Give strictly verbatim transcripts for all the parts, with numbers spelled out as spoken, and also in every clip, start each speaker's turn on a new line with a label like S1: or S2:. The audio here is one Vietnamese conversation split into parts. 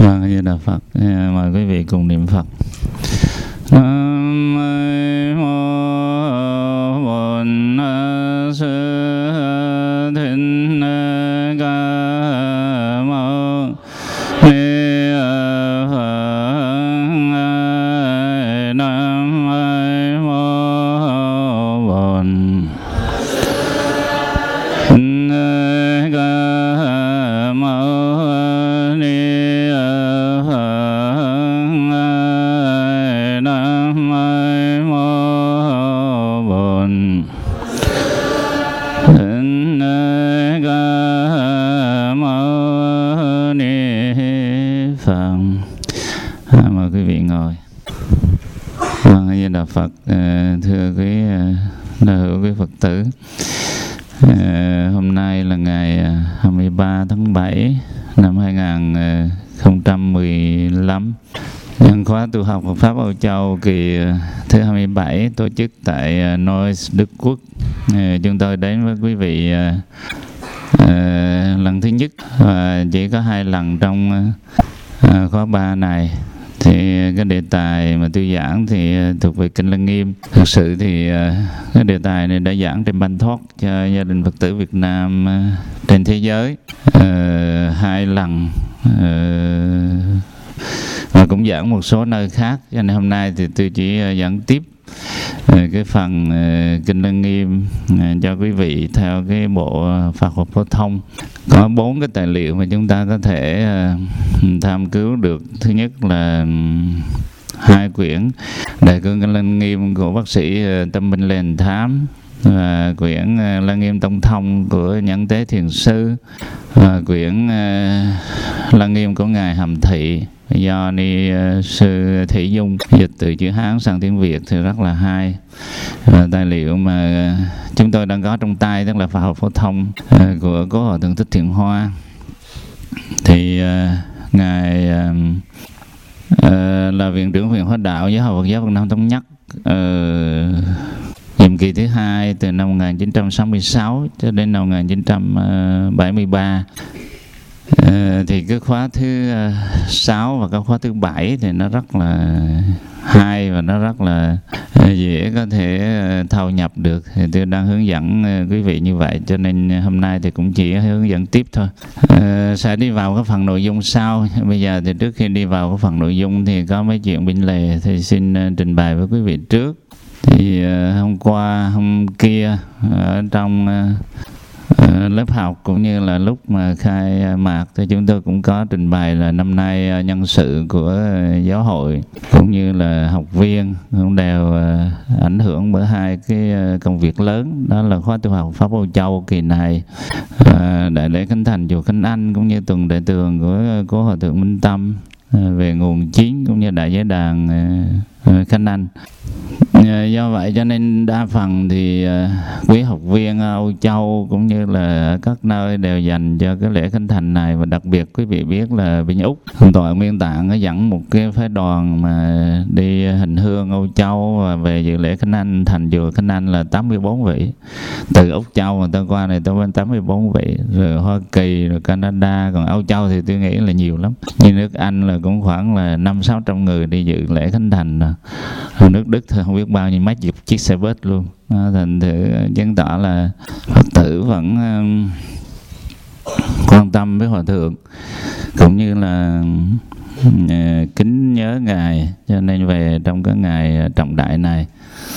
S1: Vâng, A Di Đà Phật. Mời quý vị cùng niệm Phật. Nam mô Bổn Sư Thích Ca Mâu Ni Phật. Nam mô Bổn Ca Mâu Ni Mời quý vị ngồi. Vâng, A Di Đà Phật. À, thưa quý đại hữu quý Phật tử, à, hôm nay là ngày hai mươi ba tháng bảy năm hai nghìn không trăm mười lăm, nhân khóa tu học Phật pháp Âu Châu kỳ thứ hai mươi bảy tổ chức tại Neuss, Đức Quốc. À, chúng tôi đến với quý vị à, à, lần thứ nhất, và chỉ có hai lần trong à, khóa ba này. Thì cái đề tài mà tôi giảng thì thuộc về Kinh Lăng Nghiêm. Thực sự thì cái đề tài này đã giảng trên Banh Thoát cho gia đình Phật tử Việt Nam trên thế giới uh, hai lần, uh, và cũng giảng một số nơi khác. Cho nên hôm nay thì tôi chỉ giảng tiếp uh, cái phần uh, Kinh Lăng Nghiêm uh, cho quý vị theo cái bộ Phật học phổ thông. Có bốn cái tài liệu mà chúng ta có thể uh, tham cứu được. Thứ nhất là um, hai quyển Đại cương Kinh Lăng Nghiêm của bác sĩ uh, Tâm Minh Lê Thám, và quyển uh, Lăng Nghiêm Tông Thông của Nhẫn Tế Thiền Sư, và quyển uh, Lăng Nghiêm của Ngài Hàm Thị do Ni uh, sư Thị Dung dịch từ chữ Hán sang tiếng Việt thì rất là hay. Và tài liệu mà uh, chúng tôi đang có trong tay, tức là Phật học phổ thông uh, của Cố Hòa Thượng Thích Thiện Hoa, thì uh, ngài uh, uh, là viện trưởng viện Hóa Đạo Giáo hội Phật giáo Việt Nam Thống Nhất uh, nhiệm kỳ thứ hai từ năm một nghìn chín trăm sáu mươi sáu cho đến năm một nghìn chín trăm bảy mươi ba. Uh, thì cái khóa thứ uh, sáu và cái khóa thứ bảy thì nó rất là hay và nó rất là uh, dễ có thể uh, thâu nhập được. Thì tôi đang hướng dẫn uh, quý vị như vậy, cho nên hôm nay thì cũng chỉ hướng dẫn tiếp thôi. Uh, sẽ đi vào cái phần nội dung sau. Bây giờ thì trước khi đi vào cái phần nội dung thì có mấy chuyện bên lề thì xin uh, trình bày với quý vị trước. Thì uh, hôm qua hôm kia ở trong uh, Uh, lớp học cũng như là lúc mà khai mạc thì chúng tôi cũng có trình bày là năm nay uh, nhân sự của uh, giáo hội cũng như là học viên cũng đều uh, ảnh hưởng bởi hai cái uh, công việc lớn, đó là khóa tu học Pháp Âu Châu kỳ này, uh, đại lễ khánh thành chùa Khánh Anh cũng như tuần đại tường của uh, Cố Hòa Thượng Minh Tâm uh, về nguồn chiến cũng như đại giới đàn uh, uh, Khánh Anh. Do vậy cho nên đa phần thì uh, quý học viên Âu Châu cũng như là các nơi đều dành cho cái lễ khánh thành này. Và đặc biệt quý vị biết là bên Úc, Thượng tọa Nguyên Tạng có dẫn một cái phái đoàn mà đi hành hương Âu Châu và về dự lễ khánh Anh thành chùa Khánh Anh là tám mươi bốn vị. Từ Úc Châu người ta qua này tới bên tám mươi bốn vị, rồi Hoa Kỳ, rồi Canada. Còn Âu Châu thì tôi nghĩ là nhiều lắm. Như nước Anh là cũng khoảng là năm sáu trăm người đi dự lễ khánh thành. Rồi nước Đức thì không biết bao nhiêu mấy chục chiếc xe bus luôn. À, thành thử chứng tỏ là Phật tử vẫn um, quan tâm với Hòa Thượng cũng như là uh, kính nhớ Ngài, cho nên về trong cái ngày trọng đại này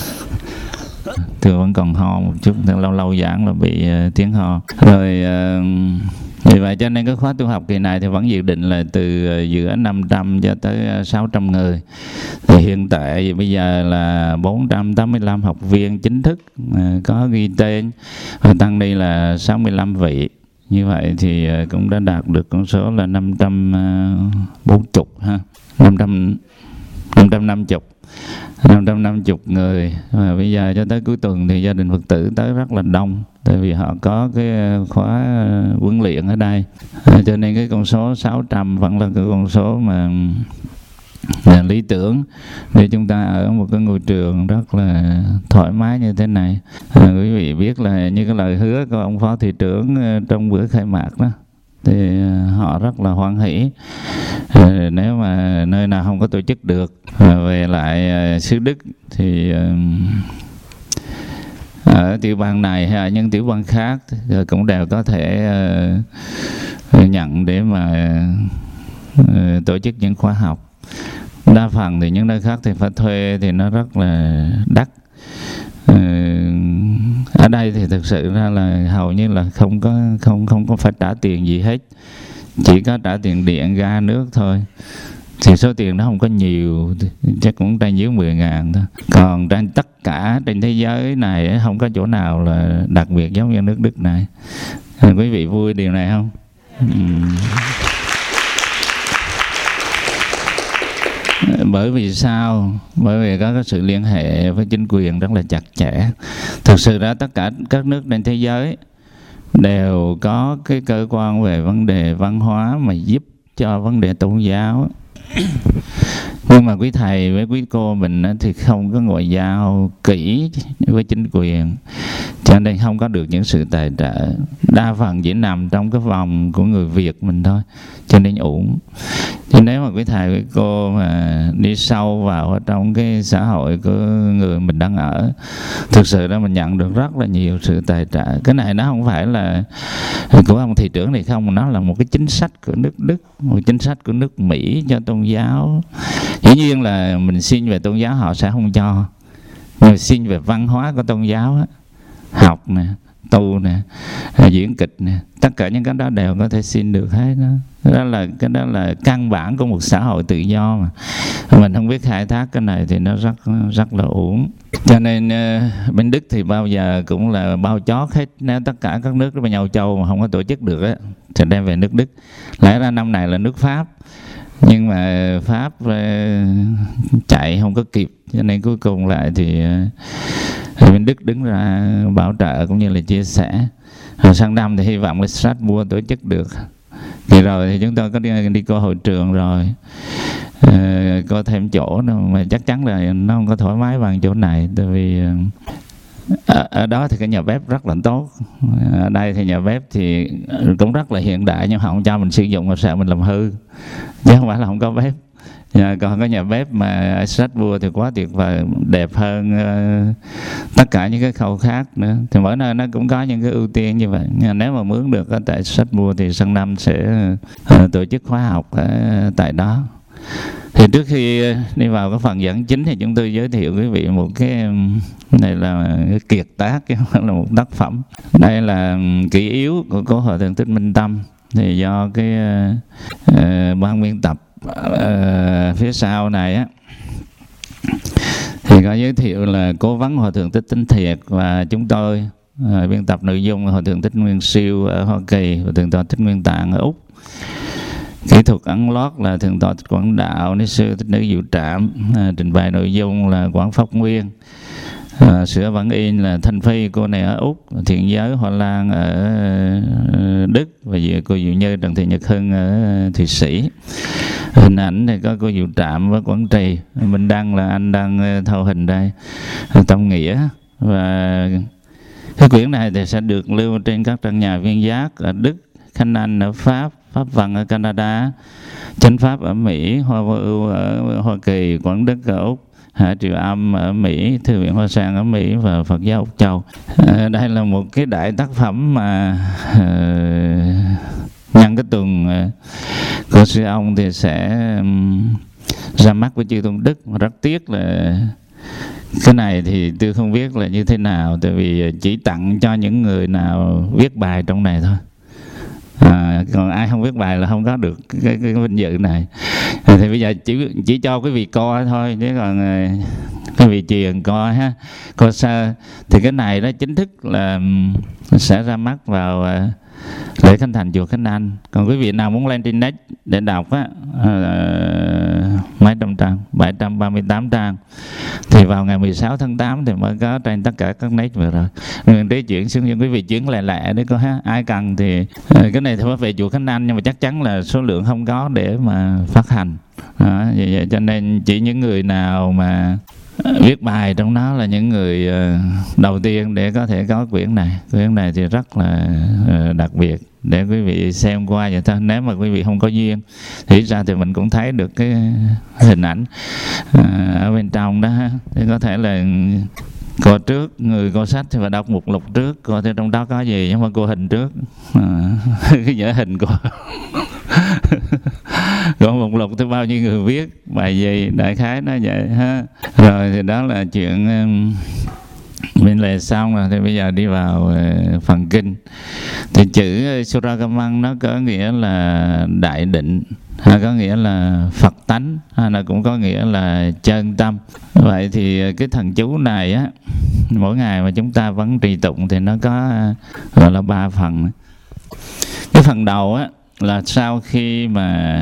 S1: tôi vẫn còn ho một chút, lâu lâu giảng là bị uh, tiếng ho rồi. Uh, Vì vậy cho nên cái khóa tu học kỳ này thì vẫn dự định là từ giữa năm trăm cho tới sáu trăm người. Thì hiện tại thì bây giờ là bốn trăm tám mươi lăm học viên chính thức có ghi tên, và tăng đi là sáu mươi lăm vị. Như vậy thì cũng đã đạt được con số là năm trăm bốn mươi ha, năm trăm năm trăm năm mươi năm trăm năm mươi người. Và bây giờ cho tới cuối tuần thì gia đình Phật tử tới rất là đông, tại vì họ có cái khóa huấn luyện ở đây, à, cho nên cái con số sáu trăm vẫn là cái con số mà là lý tưởng để chúng ta ở một cái ngôi trường rất là thoải mái như thế này. À, quý vị biết là như cái lời hứa của ông Phó Thị trưởng trong bữa khai mạc đó, thì họ rất là hoan hỷ. Nếu mà nơi nào không có tổ chức được, về lại xứ Đức thì ở tiểu bang này hay ở những tiểu bang khác cũng đều có thể nhận để mà tổ chức những khóa học. Đa phần thì những nơi khác thì phải thuê thì nó rất là đắt. Ở đây thì thực sự ra là hầu như là không có không không có phải trả tiền gì hết, chỉ có trả tiền điện ga nước thôi. Thì số tiền nó không có nhiều, chắc cũng trên dưới mười ngàn thôi. Còn trên tất cả trên thế giới này không có chỗ nào là đặc biệt giống như nước Đức này. Quý vị vui điều này không? Uhm. Bởi vì sao? Bởi vì có cái sự liên hệ với chính quyền rất là chặt chẽ. Thực sự ra tất cả các nước trên thế giới đều có cái cơ quan về vấn đề văn hóa mà giúp cho vấn đề tôn giáo. Nhưng mà quý thầy với quý cô mình thì không có ngoại giao kỹ với chính quyền, cho nên không có được những sự tài trợ. Đa phần chỉ nằm trong cái vòng của người Việt mình thôi, cho nên ổn. Thì nếu mà quý thầy với cô mà đi sâu vào trong cái xã hội của người mình đang ở, thực sự đó mình nhận được rất là nhiều sự tài trợ. Cái này nó không phải là của ông thị trưởng này không, mà nó là một cái chính sách của nước Đức, một chính sách của nước Mỹ cho tôn giáo. Dĩ nhiên là mình xin về tôn giáo họ sẽ không cho, nhưng xin về văn hóa của tôn giáo á, học nè, tu nè, diễn kịch nè, tất cả những cái đó đều có thể xin được hết đó. Đó là cái đó là căn bản của một xã hội tự do mà mình không biết khai thác cái này thì nó rất rất là uổng. Cho nên bên Đức thì bao giờ cũng là bao chót hết. Nếu tất cả các nước bên nhau châu mà không có tổ chức được á thì đem về nước Đức. Lẽ ra năm này là nước Pháp, nhưng mà Pháp chạy không có kịp, cho nên cuối cùng lại thì bên Đức đứng ra bảo trợ cũng như là chia sẻ. Rồi sang năm thì hy vọng là Strasbourg tổ chức được. Thì rồi thì chúng tôi có đi, đi coi hội trường rồi, à, coi thêm chỗ nữa, mà chắc chắn là nó không có thoải mái bằng chỗ này. Tại vì ở, ở đó thì cái nhà bếp rất là tốt. Ở đây thì nhà bếp thì cũng rất là hiện đại, nhưng họ không cho mình sử dụng, mà sợ mình làm hư, chứ không phải là không có bếp. À, còn cái nhà bếp mà ở Strasbourg thì quá tuyệt vời, đẹp hơn uh, tất cả những cái khâu khác nữa. Thì mỗi nơi nó cũng có những cái ưu tiên như vậy. Nhưng nếu mà mướn được ở tại Strasbourg thì sang năm sẽ uh, tổ chức khóa học ở tại đó. Thì trước khi đi vào cái phần dẫn chính thì chúng tôi giới thiệu quý vị một cái này là cái kiệt tác, chứ không phải là một tác phẩm. Đây là kỷ yếu của cố Hòa Thượng Thích Minh Tâm. Thì do cái uh, ban biên tập uh, phía sau này á thì có giới thiệu là cố vấn Hòa Thượng Thích Tinh Thiệt, và chúng tôi uh, biên tập nội dung Hòa Thượng Thích Nguyên Siêu ở Hoa Kỳ, Hòa Thượng Tọa Thích Nguyên Tạng ở Úc. Kỹ thuật ấn lót là Thượng Tọa Thích Quảng Đạo, Ni sư Thích Nữ Diệu Trạm, à, trình bày nội dung là Quảng Pháp Nguyên, à, sửa bản in là Thanh Phi, cô này ở Úc, Thiện Giới Hoa Lan ở Đức, và cô Diệu Như Trần Thị Nhật Hưng ở Thụy Sĩ. Hình ảnh thì có cô Diệu Trạm với Quảng Trì. Mình đăng là anh đang thâu hình đây, Tâm Nghĩa. Và cái quyển này thì sẽ được lưu trên các trang nhà Viên Giác ở Đức, Khanh Anh ở Pháp, Pháp Văn ở Canada, Chánh Pháp ở Mỹ, Hoa Vô Ưu ở Hoa Kỳ, Quảng Đức ở Úc, Hạ Triều Âm ở Mỹ, Thư viện Hoa Sang ở Mỹ và Phật giáo Úc Châu. À, đây là một cái đại tác phẩm mà uh, nhân cái tuần uh, của sư ông thì sẽ um, ra mắt với chư Tôn Đức. Rất tiếc là cái này thì tôi không biết là như thế nào, tại vì chỉ tặng cho những người nào viết bài trong này thôi. À, còn ai không viết bài là không có được cái, cái, cái vinh dự này. À, thì bây giờ chỉ chỉ cho quý vị coi thôi, chứ còn quý vị truyền coi ha, coi sơ. Thì cái này đó chính thức là sẽ ra mắt vào uh, lễ khánh thành chùa Khánh Anh. Còn quý vị nào muốn lên trên net để đọc á, uh, mấy trăm trang, bảy trăm ba mươi tám trang, thì vào ngày mười sáu tháng tám thì mới có trên tất cả các net vừa rồi. Nguyên trí chuyển xuống những quý vị chuyển lẹ lẹ đấy coi ha. Ai cần thì uh, cái này thì phải về chùa Khánh Anh, nhưng mà chắc chắn là số lượng không có để mà phát hành. Đó, vậy, vậy cho nên chỉ những người nào mà viết bài trong đó là những người đầu tiên để có thể có quyển này. Quyển này thì rất là đặc biệt để quý vị xem qua vậy thôi. Nếu mà quý vị không có duyên thì ra thì mình cũng thấy được cái hình ảnh ở bên trong đó. Thì có thể là cô trước, người cô sách thì phải đọc mục lục trước, coi theo trong đó có gì, nhưng mà cô hình trước à, cái vở hình của còn mục lục thì bao nhiêu người viết bài gì, đại khái nó vậy ha. Rồi thì đó là chuyện bên lề xong rồi, thì bây giờ đi vào phần kinh. Thì chữ Surakamang nó có nghĩa là đại định, hay có nghĩa là Phật tánh, hay là cũng có nghĩa là chân tâm. Vậy thì cái thần chú này á, mỗi ngày mà chúng ta vẫn trì tụng thì nó có gọi là ba phần. Cái phần đầu á là sau khi mà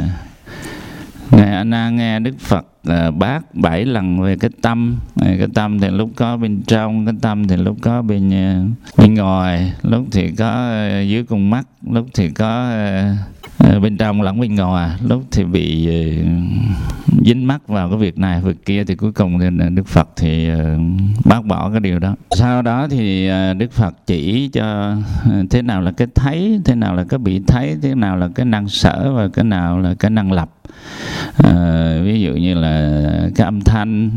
S1: Ngài A Nan nghe Đức Phật uh, bác bảy lần về cái tâm. Cái tâm thì lúc có bên trong, cái tâm thì lúc có bên uh, bên ngoài, lúc thì có uh, dưới con mắt, lúc thì có uh, bên trong lẫn bên ngoài, lúc thì bị uh, dính mắc vào cái việc này việc kia, thì cuối cùng thì Đức Phật thì uh, bác bỏ cái điều đó. Sau đó thì uh, Đức Phật chỉ cho uh, thế nào là cái thấy, thế nào là cái bị thấy, thế nào là cái năng sở và cái nào là cái năng lập. À, ví dụ như là cái âm thanh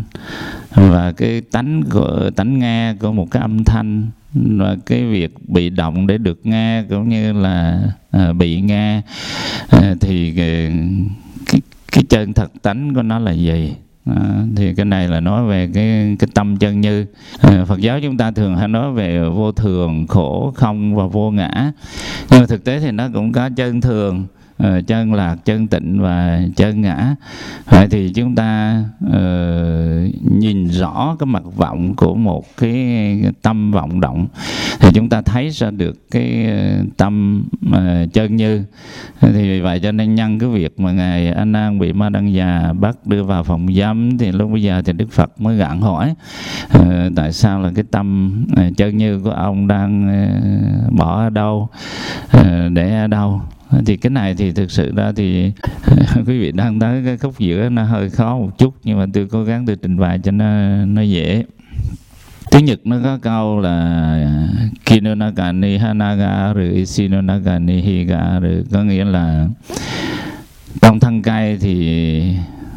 S1: và cái tánh của tánh nghe của một cái âm thanh, và cái việc bị động để được nghe cũng như là à, bị nghe, à, thì cái, cái, cái chân thật tánh của nó là gì. À, thì cái này là nói về cái cái tâm chân như. À, Phật giáo chúng ta thường hay nói về vô thường, khổ, không và vô ngã, nhưng mà thực tế thì nó cũng có chân thường, Uh, chân lạc, chân tịnh và chân ngã. Vậy thì chúng ta uh, nhìn rõ cái mặt vọng của một cái, cái tâm vọng động thì chúng ta thấy ra được cái uh, tâm uh, chân như. Thì vì vậy cho nên nhân cái việc mà Ngài A Nan bị Ma Đăng Già bắt đưa vào phòng giam, thì lúc bây giờ thì Đức Phật mới gạn hỏi uh, tại sao là cái tâm uh, chân như của ông đang uh, bỏ ở đâu, uh, để ở đâu. Thì cái này thì thực sự ra thì quý vị đang tới cái khúc giữa nó hơi khó một chút, nhưng mà tôi cố gắng tôi trình bày cho nó nó dễ. Tiếng Nhật nó có câu là Kinonakani hanaga rồi Isinonakani higa rồi, có nghĩa là trong thân cây thì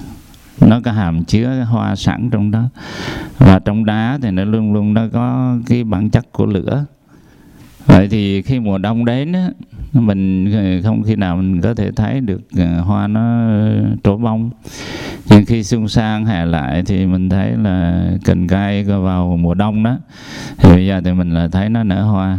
S1: nó có hàm chứa hoa sẵn trong đó, và trong đá thì nó luôn luôn nó có cái bản chất của lửa. Vậy thì khi mùa đông đến á, mình không khi nào mình có thể thấy được hoa nó trổ bông, nhưng khi xuân sang hè lại thì mình thấy là cành cây vào mùa đông đó, thì bây giờ thì mình là thấy nó nở hoa.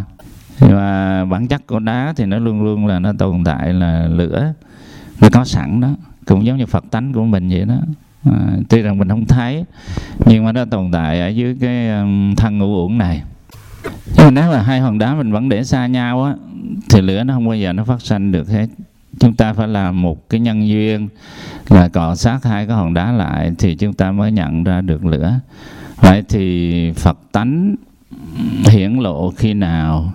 S1: Và bản chất của đá thì nó luôn luôn là nó tồn tại là lửa, nó có sẵn đó, cũng giống như Phật tánh của mình vậy đó. À, tuy rằng mình không thấy, nhưng mà nó tồn tại ở dưới cái thân ngũ uẩn này. Nhưng mà nếu là hai hòn đá mình vẫn để xa nhau á, thì lửa nó không bao giờ nó phát sinh được hết. Chúng ta phải làm một cái nhân duyên là cọ sát hai cái hòn đá lại thì chúng ta mới nhận ra được lửa. Vậy thì Phật tánh hiển lộ khi nào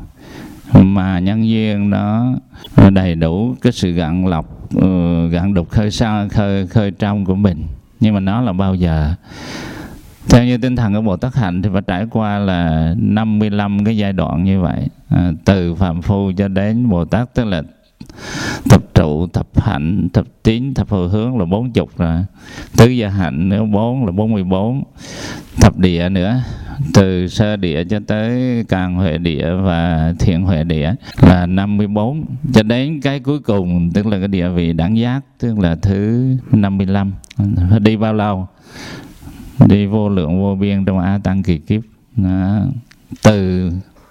S1: mà nhân duyên nó đầy đủ cái sự gạn lọc, gạn đục khơi sau khơi khơi trong của mình. Nhưng mà nó là bao giờ? Theo như tinh thần của Bồ Tát Hạnh thì phải trải qua là năm mươi lăm cái giai đoạn như vậy, à, từ phàm phu cho đến Bồ Tát, tức là thập trụ, thập hạnh, thập tín, thập hồi hướng là bốn chục rồi, tứ gia hạnh nữa bốn là bốn mươi bốn, thập địa nữa, từ sơ địa cho tới càng huệ địa và thiện huệ địa là năm mươi bốn, cho đến cái cuối cùng tức là cái địa vị đẳng giác, tức là thứ năm mươi lăm. Đi bao lâu? Đi vô lượng vô biên trong A Tăng kỳ kiếp. Đó. Từ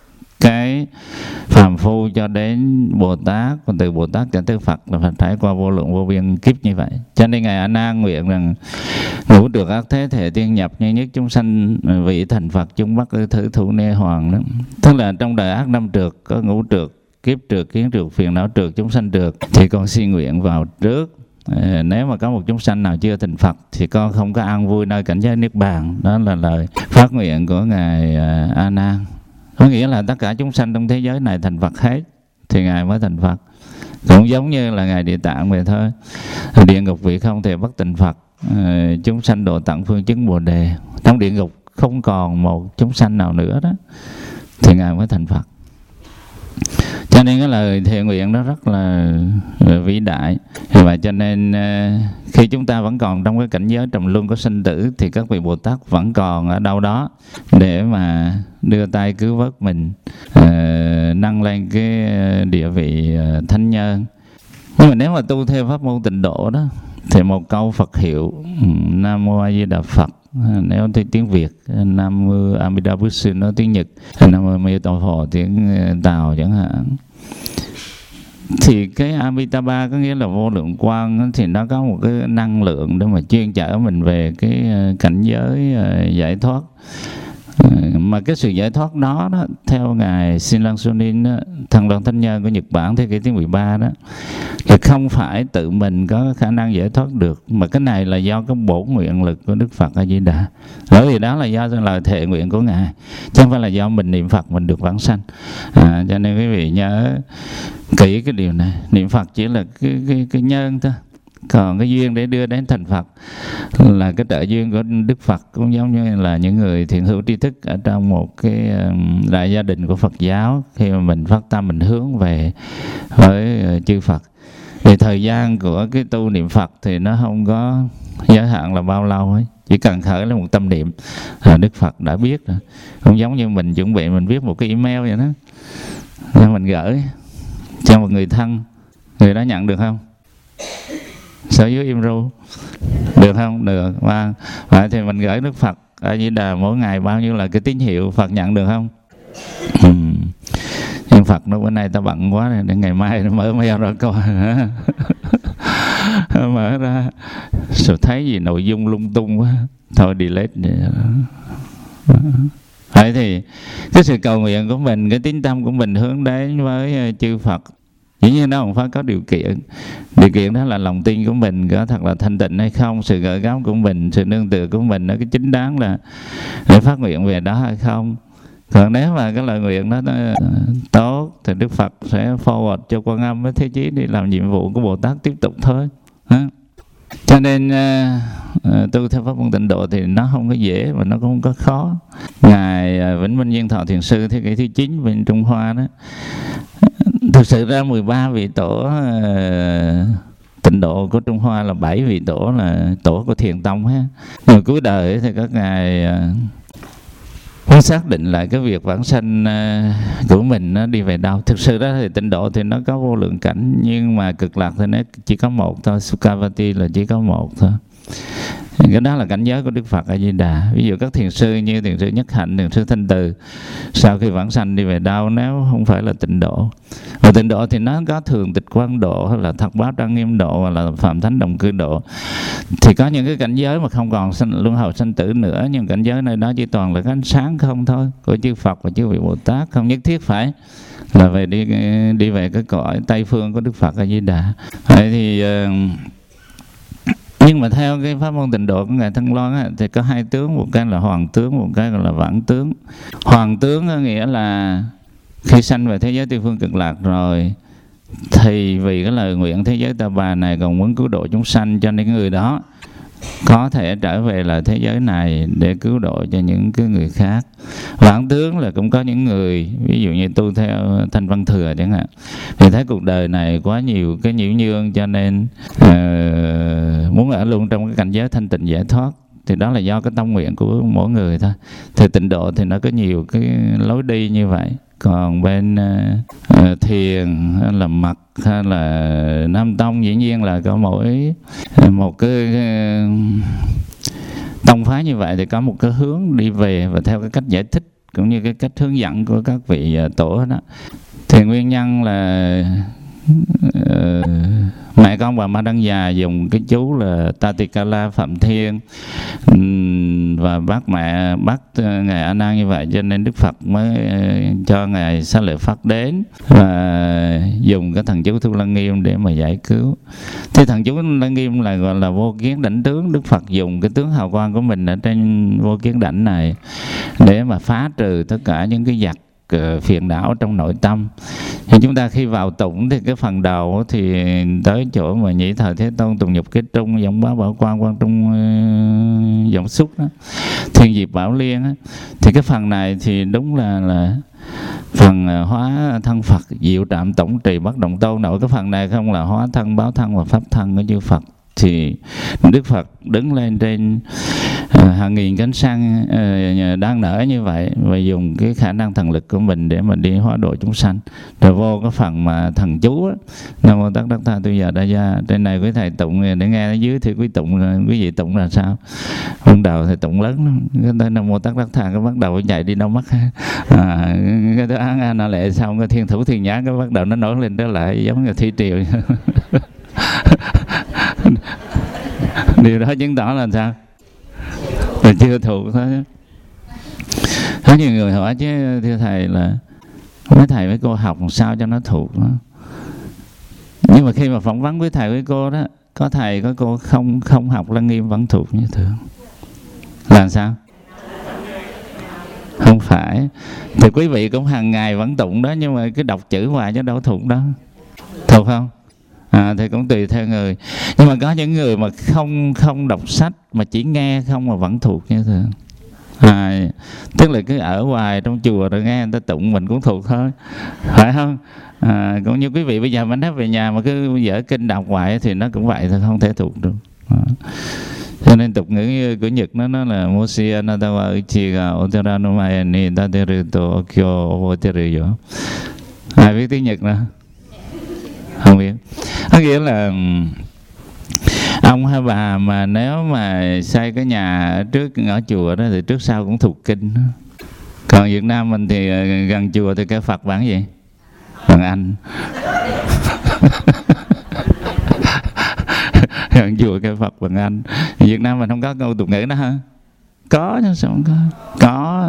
S1: cái phàm phu cho đến Bồ Tát, còn từ Bồ Tát cho tới Phật là phải trải qua vô lượng vô biên kiếp như vậy. Cho nên Ngài A Nan nguyện rằng ngũ trượt ác thế thể tiên nhập như nhất chúng sanh vị thành Phật chúng bắt ư thử thủ nê hoàng đó. Tức là trong đời ác năm trượt có ngũ trượt, kiếp trượt, kiến trượt, phiền não trượt, chúng sanh trượt, thì con xin nguyện vào trước. Nếu mà có một chúng sanh nào chưa thành Phật thì con không có an vui nơi cảnh giới Niết Bàn. Đó là lời phát nguyện của Ngài A Nan. Có nghĩa là tất cả chúng sanh trong thế giới này thành Phật hết thì Ngài mới thành Phật. Cũng giống như là Ngài Địa Tạng vậy thôi. Địa ngục vị không thể bất thành Phật, uh, chúng sanh độ tận phương chứng Bồ Đề. Trong địa ngục không còn một chúng sanh nào nữa đó, thì Ngài mới thành Phật. Cho nên cái lời thệ nguyện đó rất là, là vĩ đại. Và cho nên khi chúng ta vẫn còn trong cái cảnh giới trầm luân của sinh tử, thì các vị Bồ Tát vẫn còn ở đâu đó để mà đưa tay cứu vớt mình, uh, nâng lên cái địa vị uh, thánh nhân. Nhưng mà nếu mà tu theo pháp môn tịnh độ đó, thì một câu Phật hiệu Nam Mô A Di Đà Phật, nếu theo tiếng Việt Nam Mô A Di Đà Phật, nói tiếng Nhật Nam Mô A Di Đà Phật, tiếng Tàu chẳng hạn, thì cái Amitabha có nghĩa là vô lượng quang, thì nó có một cái năng lượng để mà chuyên chở mình về cái cảnh giới giải thoát. Mà cái sự giải thoát đó, đó theo Ngài Shinran Sunin, Thần Loan Thánh Nhân của Nhật Bản thế kỷ thứ mười ba đó, thì không phải tự mình có khả năng giải thoát được, mà cái này là do cái bổn nguyện lực của Đức Phật A Di Đà. Bởi vì đó là do lời thệ nguyện của Ngài, chứ không phải là do mình niệm Phật mình được vãng sanh. À, cho nên quý vị nhớ kỹ cái điều này, niệm Phật chỉ là cái, cái, cái nhân thôi. Còn cái duyên để đưa đến thành Phật là cái trợ duyên của Đức Phật, cũng giống như là những người thiện hữu tri thức ở trong một cái đại gia đình của Phật giáo. Khi mà mình phát tâm mình hướng về với chư Phật, thì thời gian của cái tu niệm Phật thì nó không có giới hạn là bao lâu ấy. Chỉ cần khởi lên một tâm niệm là Đức Phật đã biết rồi. Không giống như mình chuẩn bị mình viết một cái email vậy đó, nên mình gửi cho một người thân, người đó nhận được không? Sở dưới im ru được không? Được. Và vậy thì mình gửi Đức Phật A Di Đà mỗi ngày bao nhiêu là cái tín hiệu, Phật nhận được không? Ừ. Nhưng Phật nó bữa nay ta bận quá rồi, để ngày mai nó mở mail ra coi. Mở ra rồi thấy gì nội dung lung tung quá, thôi delete. Vậy thì cái sự cầu nguyện của mình, cái tín tâm của mình hướng đến với chư Phật, dĩ nhiên nó không phải có điều kiện. Điều kiện đó là lòng tin của mình có thật là thanh tịnh hay không, sự gợi gắm của mình, sự nương tựa của mình, nó cái chính đáng là để phát nguyện về đó hay không. Còn nếu mà cái lời nguyện đó nó tốt thì Đức Phật sẽ forward cho Quan Âm với Thế Chí đi làm nhiệm vụ của Bồ Tát tiếp tục thôi. Cho nên uh, tu theo pháp môn tịnh độ thì nó không có dễ mà nó cũng không có khó. Ngài uh, Vĩnh Minh Viên Thọ Thiền Sư thế kỷ thứ chín bên Trung Hoa đó, thực sự ra mười ba vị tổ uh, tịnh độ của Trung Hoa là bảy vị tổ là tổ của Thiền Tông ha. Rồi cuối đời thì các ngài uh, muốn xác định lại cái việc vãng sanh uh, của mình nó đi về đâu. Thực sự đó thì tịnh độ thì nó có vô lượng cảnh, nhưng mà cực lạc thì nó chỉ có một thôi, Sukhavati là chỉ có một thôi. Cái đó là cảnh giới của Đức Phật A Di Đà. Ví dụ các thiền sư như thiền sư Nhất Hạnh, thiền sư Thanh Từ, sau khi vãng sanh đi về đâu nếu không phải là tịnh độ. Và tịnh độ thì nó có thường tịch quan độ, hay là thật báo trang nghiêm độ, hoặc là phạm thánh đồng cư độ. Thì có những cái cảnh giới mà không còn sanh, luân hồi sanh tử nữa, nhưng cảnh giới nơi đó chỉ toàn là cái ánh sáng không thôi của chư Phật và chư vị Bồ Tát, không nhất thiết phải là về đi đi về cái cõi Tây phương của Đức Phật A Di Đà. Vậy thì uh, nhưng mà theo cái pháp môn tịnh độ của Ngài Thân Loan á, thì có hai tướng, một cái là hoàng tướng, một cái là vãng tướng. Hoàng tướng có nghĩa là khi sanh về thế giới Tây phương cực lạc rồi, thì vì cái lời nguyện thế giới Ta Bà này còn muốn cứu độ chúng sanh, cho nên người đó có thể trở về lại thế giới này để cứu độ cho những cái người khác. Vãng tướng là cũng có những người, ví dụ như tu theo Thanh Văn Thừa chẳng hạn, thì thấy cuộc đời này quá nhiều cái nhiễu nhương, cho nên uh, muốn ở luôn trong cái cảnh giới thanh tịnh giải thoát. Thì đó là do cái tâm nguyện của mỗi người thôi. Thì tịnh độ thì nó có nhiều cái lối đi như vậy. Còn bên uh, thiền hay là mật hay là Nam Tông, dĩ nhiên là có mỗi một cái uh, tông phái như vậy thì có một cái hướng đi về và theo cái cách giải thích cũng như cái cách hướng dẫn của các vị uh, tổ đó. Thì nguyên nhân là uh, mẹ con bà Ma Đăng Già dùng cái chú là Tatikala Phạm Thiên và bác mẹ bác ngài A Nan như vậy, cho nên Đức Phật mới cho ngài Xá Lợi Phất đến và dùng cái thần chú Thu Lăng Nghiêm để mà giải cứu. Thì thần chú Lăng Nghiêm là gọi là vô kiến đảnh tướng. Đức Phật dùng cái tướng hào quang của mình ở trên vô kiến đảnh này để mà phá trừ tất cả những cái giặc uh, phiền não trong nội tâm. Thì chúng ta khi vào tụng thì cái phần đầu thì tới chỗ mà nhĩ thời Thế Tôn, tùng nhục kế trung, giọng bá bảo quan, quan trung uh, giọng xúc đó, thiên diệp bảo liên đó. Thì cái phần này thì đúng là là phần uh, hóa thân Phật, diệu trạm tổng trì bất động tôn. Nội cái phần này không là hóa thân, báo thân và pháp thân của chư Phật. Thì Đức Phật đứng lên trên uh, hàng nghìn cánh sen uh, đang nở như vậy, và dùng cái khả năng thần lực của mình để mà đi hóa độ chúng sanh. Rồi vô cái phần mà thần chú á, Nam mô Tát Đắc Tha Tu Già Đa Gia, trên này quý thầy tụng để nghe ở dưới thì quý tụng, quý vị tụng là sao? Ban đầu thì tụng lớn lắm, cái tới Nam mô Tát Đắc Tha cái bắt đầu chạy đi đâu mất à, cái đó án an lệ xong cái thiên thủ thiên nhãn cái bắt đầu nó nổi lên trở lại giống như thi triều. Điều đó chứng tỏ là sao? Là chưa thuộc thôi. Có nhiều người hỏi chứ thưa thầy là mấy thầy mấy cô học làm sao cho nó thuộc đó. Nhưng mà khi mà phỏng vấn với thầy với cô đó, có thầy có cô không không học Lăng Nghiêm vẫn thuộc như thường. Là sao? Không phải. Thì quý vị cũng hàng ngày vẫn tụng đó, nhưng mà cái đọc chữ hoài chứ đâu thuộc đó. Thuộc không? À, thì cũng tùy theo người. Nhưng mà có những người mà không không đọc sách mà chỉ nghe không mà vẫn thuộc như thường. À, tức là cứ ở hoài trong chùa rồi nghe người ta tụng mình cũng thuộc thôi, phải không? À, cũng như quý vị bây giờ mình nói về nhà mà cứ dở kinh đọc hoài thì nó cũng vậy thôi, không thể thuộc được. À. Cho nên tục ngữ của Nhật nó nó là Moshi Anatawa Uchiga Otara no Maya ni Tateru to Kyo Oteru. Ai biết tiếng Nhật nữa? Không biết. Có nghĩa là ông hay bà mà nếu mà xây cái nhà ở trước ở chùa đó thì trước sau cũng thuộc kinh đó. Còn Việt Nam mình thì gần chùa thì cái Phật bản gì? Bằng Anh. Gần chùa cái Phật bằng Anh. Việt Nam mình không có câu tục ngữ đó hả? Có chứ sao không có? Có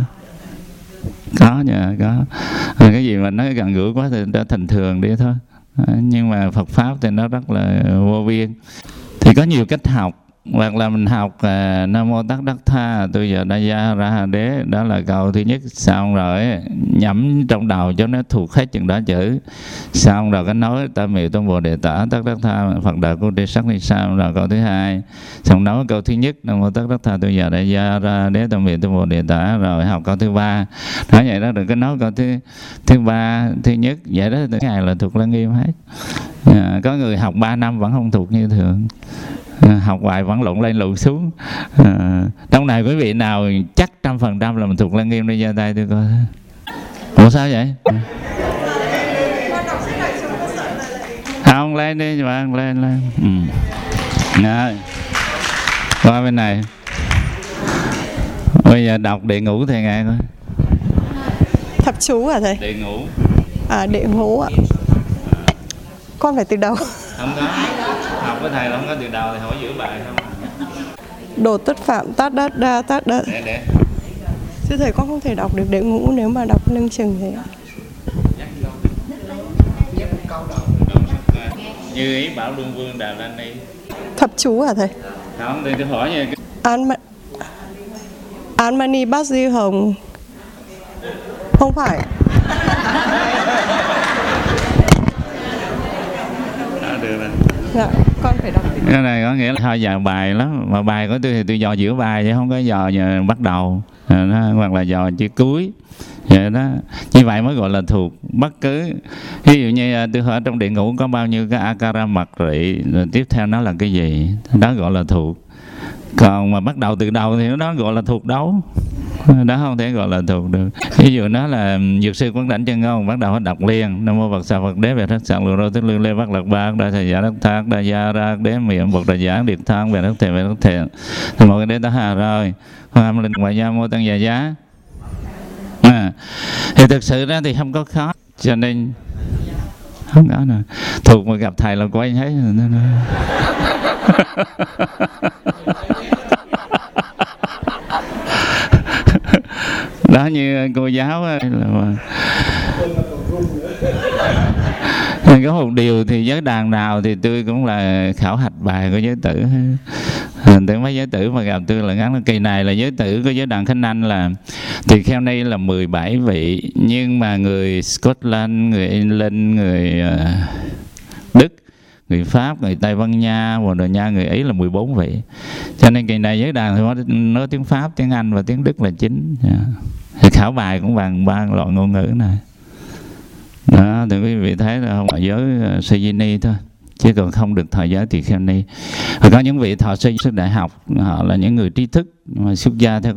S1: có nha, có. Cái gì mà nói gần gũi quá thì đã thành thường đi thôi. Nhưng mà Phật Pháp thì nó rất là vô biên. Thì có nhiều cách học. Hoặc là mình học uh, Nam mô Tát Đắc Tha Tu Già Đa Gia Ra Hà Đế. Đó là câu thứ nhất. Xong rồi nhẩm trong đầu cho nó thuộc hết chừng đó chữ. Xong rồi cái nói Tam Miệu Tôn Bồ Đề Tả Tát Đắc Tha Phật Đạo Cô Đế Sắc Ni Sao. Rồi câu thứ hai. Xong nói câu thứ nhất Nam mô Tát Đắc Tha Tu Già Đa Gia Ra Hà Đế Tam Miệu Tôn Bồ Đề Tả. Rồi học câu thứ ba. Nói vậy đó. Rồi cái nói câu thứ thứ ba, thứ nhất. Vậy đó từ ngày là thuộc Lăng Nghiêm hết. À, có người học ba năm vẫn không thuộc như thường. À, học hoài vẫn lộn lên lộn xuống. À, trong này quý vị nào chắc trăm phần trăm là mình thuộc Lăng Nghiêm đi giơ tay tôi coi. Ủa sao vậy? Không, lên đi bà, lên lên. Ừ. Rồi. Qua bên này. Bây giờ đọc Địa Ngũ thầy nghe coi.
S2: Thập chú hả thầy?
S1: Địa Ngũ.
S2: À, Địa Ngũ ạ. Con phải từ đầu.
S1: Không có. Học với thầy là không có từ đầu thì hỏi giữa bài không.
S2: Đồ tất phạm tát đất đa tát đất.
S1: Để để.
S2: Sư thầy con không thể đọc được Địa Ngũ nếu mà đọc lưng chừng thế.
S1: Như ý bảo Luân Vương Đà La Ni.
S2: Thập chú hả thầy?
S1: Không, thì tôi hỏi nha.
S2: An Ma... An Mani Bát Di Hồng. Không phải.
S1: À, được rồi.
S2: Dạ, con phải đọc.
S1: Cái này có nghĩa là hơi dài bài lắm. Mà bài của tôi thì tôi dò giữa bài chứ không có dò giờ bắt đầu. Đó, hoặc là dò chữ cuối. Vậy đó. Như vậy mới gọi là thuộc. Bất cứ ví dụ như tôi hỏi trong Địa Ngũ có bao nhiêu cái akara mật rị, rồi tiếp theo nó là cái gì, đó gọi là thuộc. Còn mà bắt đầu từ đầu thì nó gọi là thuộc đấu. Đó không thể gọi là thuộc được. Ví dụ nó là Dược Sư Quán Đảnh Chân Ngôn, bắt đầu đọc liền Nam mô Phật Xà Phật Đế Về Thất Sạc Lô Rô Tức Lương Lê Bắc Lạc Ba Đại Thầy Giả Đắc Thác Đại Gia Ra Đế Miệng Bậc Đại Giả Điệt Thang Về Thất Thề Về Thất Thề. Thì một cái đế ta hà rồi Hoa Âm Linh Ngoại Gia Mô Tăng Già Giá. À, thì thực sự ra thì không có khó, cho nên không có nè. Thuộc mà gặp thầy là quay hết. Đó như cô giáo là mà... có một điều thì với đàn nào thì tôi cũng là khảo hạch bài của giới tử. Tưởng mấy giới tử mà gặp tôi là ngắn, kỳ này là giới tử của giới Đặng Khánh Anh là tỳ kheo ni là mười bảy vị, nhưng mà người Scotland, người Ireland, người uh, Đức, người Pháp, người Tây Ban Nha, Bồ Đào Nha, người Ý là mười bốn vị. Cho nên kỳ này giới đàn thì nói, nói tiếng Pháp, tiếng Anh và tiếng Đức là chính. Thì khảo bài cũng bằng ba loại ngôn ngữ này. Đó, thì quý vị thấy là không phải giới uh, Sayini thôi, chứ còn không được thọ giới tỳ kheo ni. Và có những vị thọ sư đại học, họ là những người trí thức mà xuất gia theo